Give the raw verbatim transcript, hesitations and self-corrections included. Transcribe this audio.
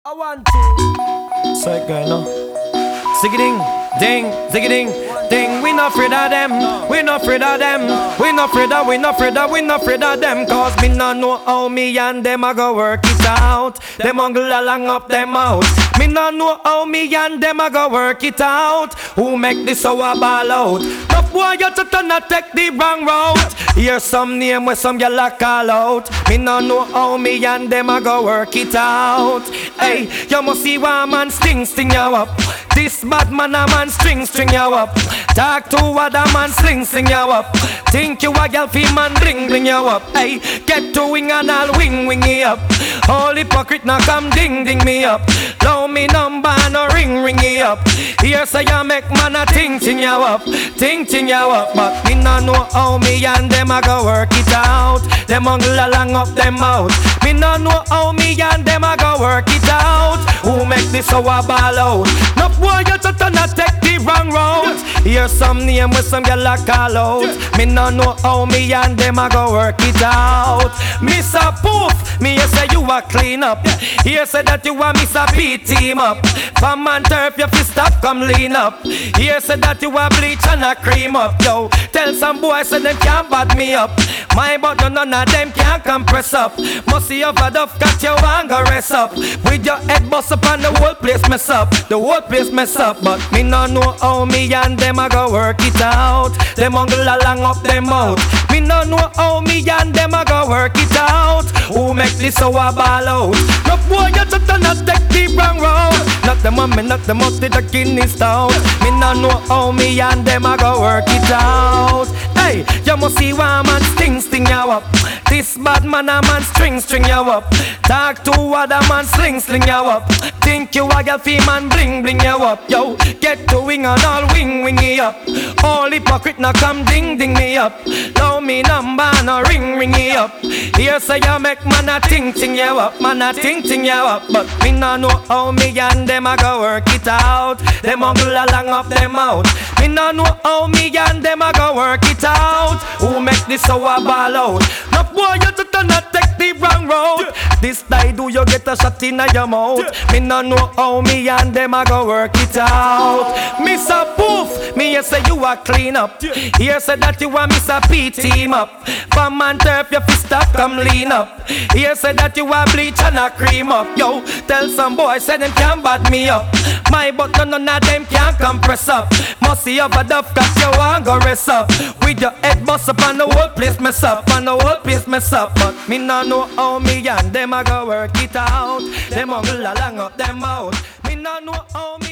I want to. So it go, no? Ziggy ding, ding, ziggy ding, ding. We not afraid of them. We not afraid of them. We not afraid of. We not afraid of. We not afraid of them. Cause me not know how me and them a go work it out. Them ungle along up them out. Me not know how me and them a go work it out. Who make this so a ball out? No boy you to turn a take the wrong route. Hear some name where some gyal a call out. Me not know how me and them a go work it out. Hey, you must see one man sting sting you up. This bad man a man string string you up. Talk to other man sling sling you up. Think you a girl fi man bring bring you up. Hey, get to wing and I'll wing wing you up. All hypocrite now come ding ding me up. Low me number no ring ring you up. Here say you make man a ting ting you up. Ting ting you up. But me no know how me and them a go work it out. Them ungle along up them out. Me no know how me and them a go work it out. Who make this so a ball out? No boy you just turn a take the wrong route. Hear some name with some gyal a call out. Me no know how me and them a go work it out. Miss a Poof, me you say you a clean up. Here say that you a Miss a P team up. From and turf you fi stop come lean up. Here say that you a bleach and a cream up. Yo, tell some boys say them can't bad me up. My but none of them can't compress up. Must see your bad up got your anger rest up. With your head bust up and the whole place mess up. The whole place mess up. But me no know how me and them a go work it out. Them ungle along up them out. Me no know how me and them a go work it out. Who make this so a ball out? No boy you just not take the wrong road. Not the mommy, not the most the kidney stone. Me no know how me and them a go work it out. Hey, you must see one man sting sting you up. This bad man a man string string you up. Talk to other man sling sling you up. Think you a girl fi man bling bling you up. Yo, get to wing and all wing wing you up. All hypocrite now come ding ding me up. Low me number no ring ring you up. Here say you make man a ting ting you up. Man a ting ting you up. But me no know how me and them a go work it out. Them ungle along up them out. Me no know how me and them a go work it out. Who make this so a ball out? No boy you just not take the wrong road. This day do you get a shot in your mouth. Me no know how me and them a go work it out. Miss a Poof, me you say you a clean up. Here say that you a Miss a P team up. From and turf you fi stop come lean up. Here say that you a bleach and a cream up. Yo, tell some boys say them can't bad me up. My but none of them can't compress up. Must see your bad up cause you want go rest up. With your head bust up and the whole place mess up. And the whole place mess up. But me no know how me and them a go work it out. Them ungle along up them out. Me no know how me